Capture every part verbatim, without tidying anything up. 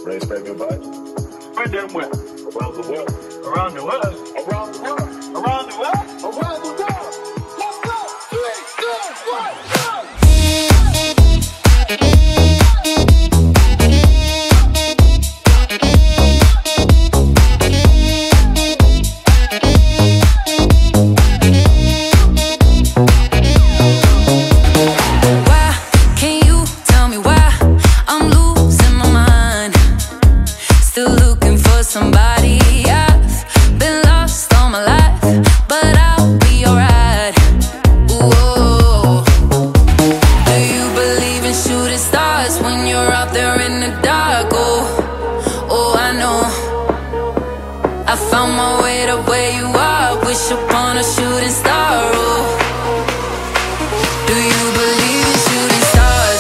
Ready to spread good vibes? Spread them where? Around the world. Around the world. Around the world. Around the world. Around the world. Let's go. Three, two, one, go. Somebody, I've been lost all my life, but I'll be alright. Ooh, do you believe in shooting stars when you're out there in the dark? Oh, oh, I know. I found my way to where you are. Wish upon a shooting star. Oh, do you believe in shooting stars?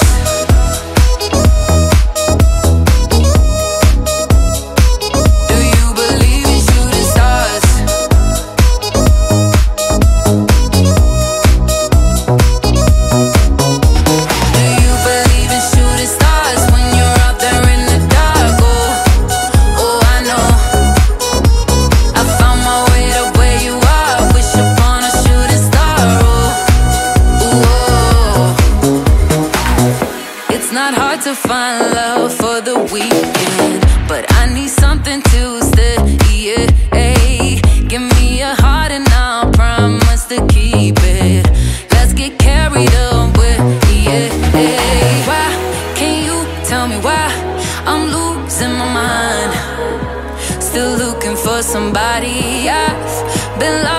To find love for the weekend, but I need something to stay. Yeah, hey. Give me a heart and I'll promise to keep it. Let's get carried away. Yeah, hey. Why can't you tell me why I'm losing my mind? Still looking for somebody. I've been lost.